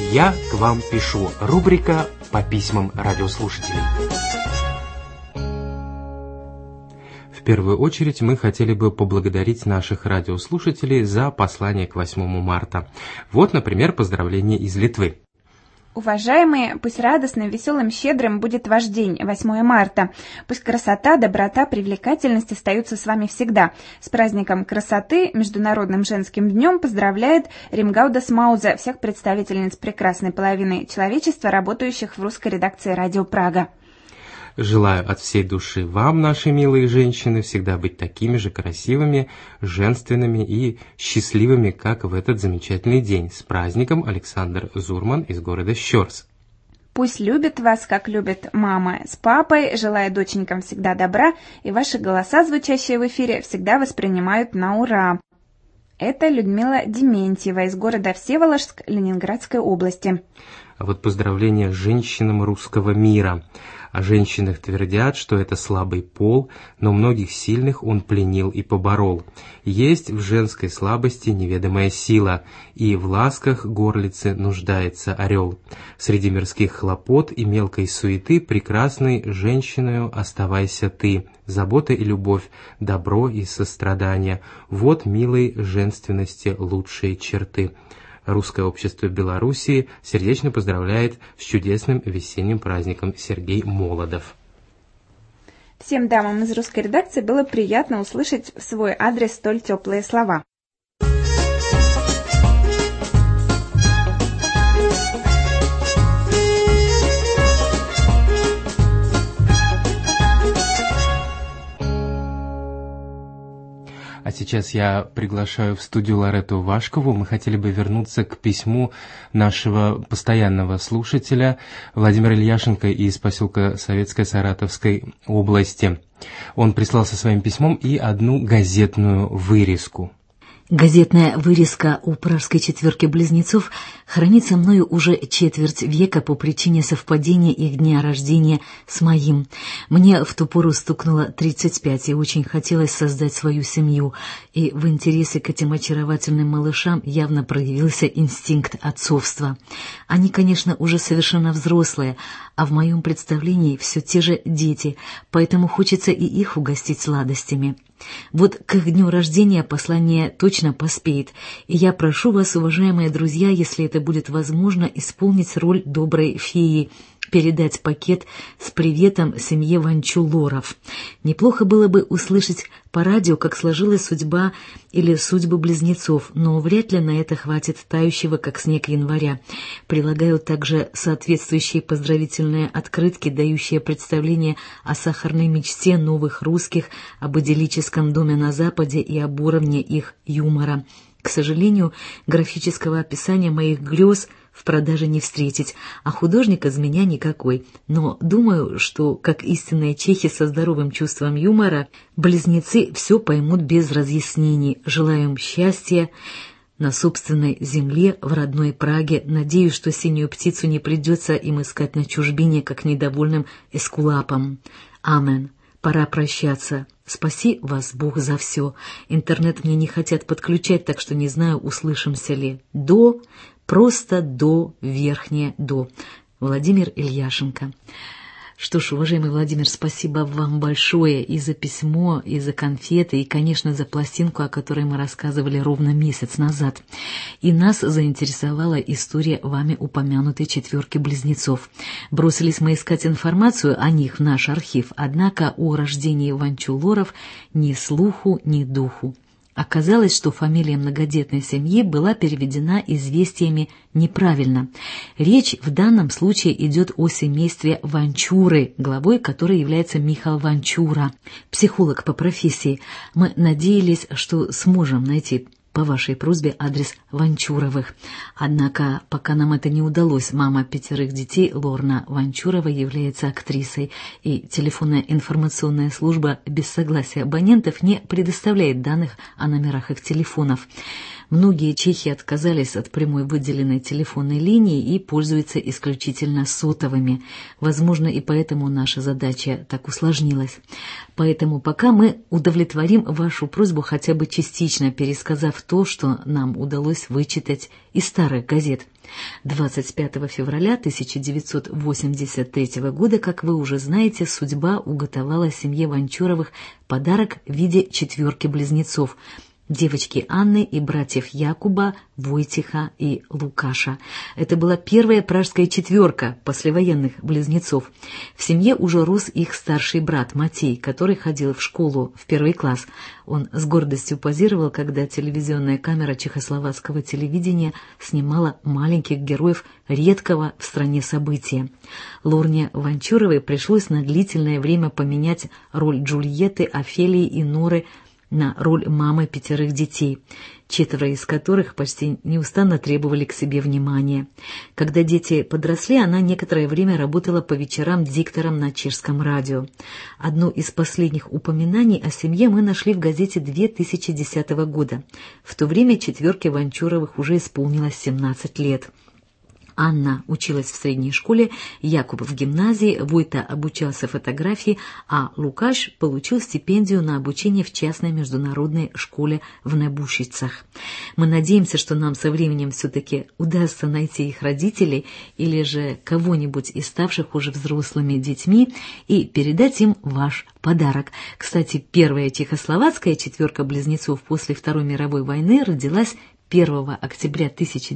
«Я к вам пишу» — рубрика по письмам радиослушателей. В первую очередь мы хотели бы поблагодарить наших радиослушателей за послание к 8 марта. Вот, например, поздравление из Литвы. Уважаемые, пусть радостным, веселым, щедрым будет ваш день, 8 марта. Пусть красота, доброта, привлекательность остаются с вами всегда. С праздником красоты, Международным женским днем, поздравляет Римгаудас Мауза, всех представительниц прекрасной половины человечества, работающих в русской редакции «Радио Прага». Желаю от всей души вам, наши милые женщины, всегда быть такими же красивыми, женственными и счастливыми, как в этот замечательный день. С праздником, Александр Зурман из города Щорс. Пусть любит вас, как любит мама с папой, желаю доченькам всегда добра, и ваши голоса, звучащие в эфире, всегда воспринимают на ура. Это Людмила Дементьева из города Всеволожск Ленинградской области. А вот поздравления женщинам русского мира. О женщинах твердят, что это слабый пол, но многих сильных он пленил и поборол. Есть в женской слабости неведомая сила, и в ласках горлицы нуждается орел. Среди мирских хлопот и мелкой суеты прекрасной женщиною оставайся ты. Забота и любовь, добро и сострадание — вот милой женственности лучшие черты. Русское общество Белоруссии сердечно поздравляет с чудесным весенним праздником. Сергей Молодов. Всем дамам из русской редакции было приятно услышать в свой адрес столь теплые слова. А сейчас я приглашаю в студию Лоретту Вашкову. Мы хотели бы вернуться к письму нашего постоянного слушателя Владимира Ильяшенко из поселка Советской Саратовской области. Он прислал со своим письмом и одну газетную вырезку. Газетная вырезка о пражской четверке близнецов хранится мною уже четверть века по причине совпадения их дня рождения с моим. Мне в ту пору стукнуло 35, и очень хотелось создать свою семью, и в интересе к этим очаровательным малышам явно проявился инстинкт отцовства. Они, конечно, уже совершенно взрослые, а в моем представлении все те же дети, поэтому хочется и их угостить сладостями. Вот к их дню рождения послание точно поспеет, и я прошу вас, уважаемые друзья, если это будет возможно, исполнить роль доброй феи, передать пакет с приветом семье Ванчулоров. Неплохо было бы услышать по радио, как сложилась судьба или судьбы близнецов, но вряд ли на это хватит тающего, как снег, января. Прилагаю также соответствующие поздравительные открытки, дающие представление о сахарной мечте новых русских, об идиллическом доме на Западе и об уровне их юмора. К сожалению, графического описания моих грез в продаже не встретить, а художник из меня никакой. Но думаю, что, как истинные чехи со здоровым чувством юмора, близнецы все поймут без разъяснений. Желаю им счастья на собственной земле, в родной Праге. Надеюсь, что синюю птицу не придется им искать на чужбине, как недовольным эскулапом. Амен. Пора прощаться. Спаси вас Бог за все. Интернет мне не хотят подключать, так что не знаю, услышимся ли. До, просто до, верхнее до. Владимир Ильяшенко. Что ж, уважаемый Владимир, спасибо вам большое и за письмо, и за конфеты, и, конечно, за пластинку, о которой мы рассказывали ровно месяц назад. И нас заинтересовала история вами упомянутой четверки близнецов. Бросились мы искать информацию о них в наш архив, однако о рождении Ванчулоров ни слуху, ни духу. Оказалось, что фамилия многодетной семьи была переведена известиями неправильно. Речь в данном случае идет о семействе Ванчуры, главой которой является Михаил Ванчура, психолог по профессии. Мы надеялись, что сможем найти по вашей просьбе адрес Ванчуровых. Однако, пока нам это не удалось, мама 5 детей Лорна Ванчурова является актрисой, и телефонная информационная служба без согласия абонентов не предоставляет данных о номерах их телефонов. Многие чехи отказались от прямой выделенной телефонной линии и пользуются исключительно сотовыми. Возможно, и поэтому наша задача так усложнилась. Поэтому пока мы удовлетворим вашу просьбу, хотя бы частично пересказав то, что нам удалось вычитать из старых газет. 25 февраля 1983 года, как вы уже знаете, судьба уготовала семье Ванчуровых подарок в виде четверки близнецов – девочки Анны и братьев Якуба, Войтиха и Лукаша. Это была первая пражская четверка послевоенных близнецов. В семье уже рос их старший брат Матей, который ходил в школу в 1 класс. Он с гордостью позировал, когда телевизионная камера чехословацкого телевидения снимала маленьких героев редкого в стране события. Лорне Ванчуровой пришлось на длительное время поменять роль Джульетты, Офелии и Норы на роль мамы 5 детей, 4 из которых почти неустанно требовали к себе внимания. Когда дети подросли, она некоторое время работала по вечерам диктором на чешском радио. Одно из последних упоминаний о семье мы нашли в газете 2010 года. В то время четверке Ванчуровых уже исполнилось 17 лет. Анна училась в средней школе, Якуб в гимназии, Войта обучался фотографии, а Лукаш получил стипендию на обучение в частной международной школе в Небушицах. Мы надеемся, что нам со временем все-таки удастся найти их родителей или же кого-нибудь из ставших уже взрослыми детьми и передать им ваш подарок. Кстати, первая чехословацкая четверка близнецов после Второй мировой войны родилась 1 октября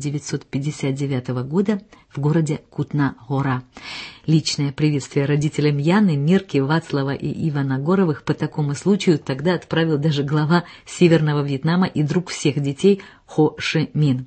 1959 года в городе Кутна-Гора. Личное приветствие родителям Яны, Мирки, Вацлава и Ивана Горовых по такому случаю тогда отправил даже глава Северного Вьетнама и друг всех детей Хо Ши Мин.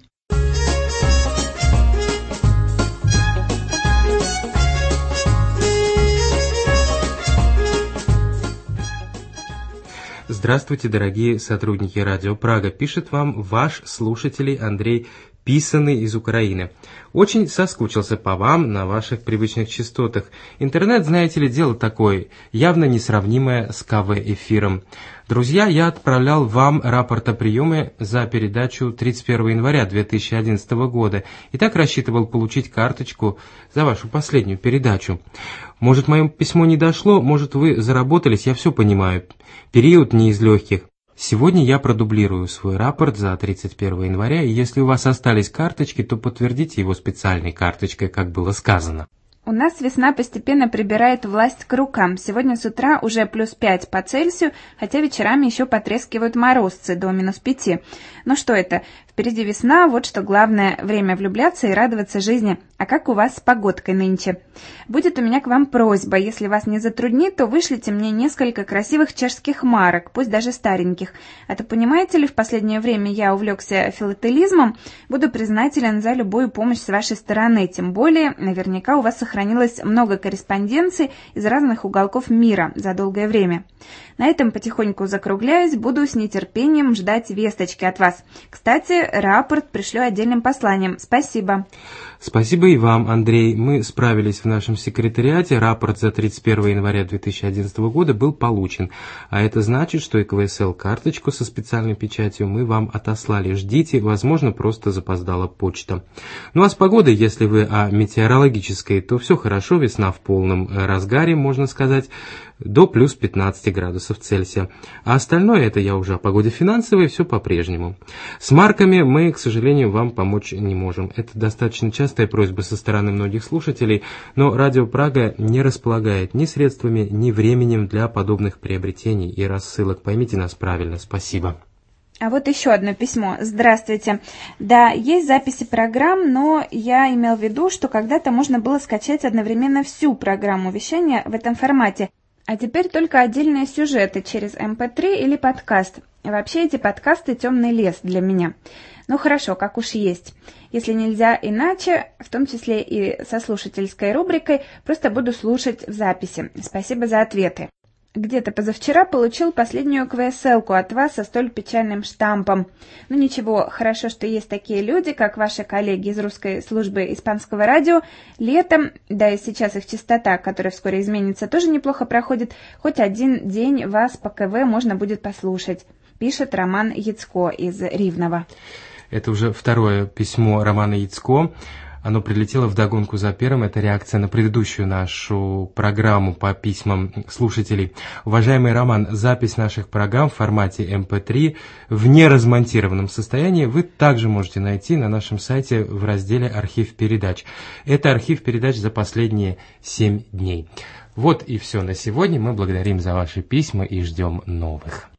Здравствуйте, дорогие сотрудники Радио Прага. Пишет вам ваш слушатель Андрей, писанный из Украины. Очень соскучился по вам на ваших привычных частотах. Интернет, знаете ли, дело такое, явно несравнимое с КВ-эфиром. Друзья, я отправлял вам рапорт о приеме за передачу 31 января 2011 года и так рассчитывал получить карточку за вашу последнюю передачу. Может, мое письмо не дошло, может, вы заработались, я все понимаю. Период не из легких. Сегодня я продублирую свой рапорт за 31 января, и если у вас остались карточки, то подтвердите его специальной карточкой, как было сказано. У нас весна постепенно прибирает власть к рукам. Сегодня с утра уже плюс 5 по Цельсию, хотя вечерами еще потрескивают морозцы до минус 5. Ну что это? Впереди весна, вот что главное, время влюбляться и радоваться жизни. А как у вас с погодкой нынче? Будет у меня к вам просьба, если вас не затруднит, то вышлите мне несколько красивых чешских марок, пусть даже стареньких. А то, понимаете ли, в последнее время я увлекся филателизмом, буду признателен за любую помощь с вашей стороны, тем более, наверняка у вас сохранилось много корреспонденций из разных уголков мира за долгое время. На этом потихоньку закругляюсь, буду с нетерпением ждать весточки от вас. Кстати, рапорт пришлю отдельным посланием. Спасибо. Спасибо и вам, Андрей. Мы справились в нашем секретариате. Рапорт за 31 января 2011 года был получен. А это значит, что и КВСЛ-карточку со специальной печатью мы вам отослали. Ждите, возможно, просто запоздала почта. Ну а с погодой, если вы о метеорологической, то все хорошо, весна в полном разгаре, можно сказать, до плюс 15 градусов Цельсия. А остальное, это я уже о погоде финансовой, все по-прежнему. С марками мы, к сожалению, вам помочь не можем. Это достаточно частая просьба со стороны многих слушателей, но Радио Прага не располагает ни средствами, ни временем для подобных приобретений и рассылок. Поймите нас правильно. Спасибо. А вот еще одно письмо. Здравствуйте. Да, есть записи программ, но я имел в виду, что когда-то можно было скачать одновременно всю программу вещания в этом формате. А теперь только отдельные сюжеты через MP3 или подкаст. Вообще эти подкасты темный лес для меня. Ну хорошо, как уж есть. Если нельзя иначе, в том числе и со слушательской рубрикой, просто буду слушать в записи. Спасибо за ответы. Где-то позавчера получил последнюю КВСЛ-ку от вас со столь печальным штампом. Ну ничего, хорошо, что есть такие люди, как ваши коллеги из русской службы испанского радио. Летом, да и сейчас их частота, которая вскоре изменится, тоже неплохо проходит. Хоть один день вас по КВ можно будет послушать. Пишет Роман Яцко из Ривного. Это уже второе письмо Романа Яцко. Оно прилетело вдогонку за первым. Это реакция на предыдущую нашу программу по письмам слушателей. Уважаемый Роман, запись наших программ в формате MP3 в неразмонтированном состоянии вы также можете найти на нашем сайте в разделе «Архив передач». Это архив передач за последние 7 дней. Вот и все на сегодня. Мы благодарим за ваши письма и ждем новых.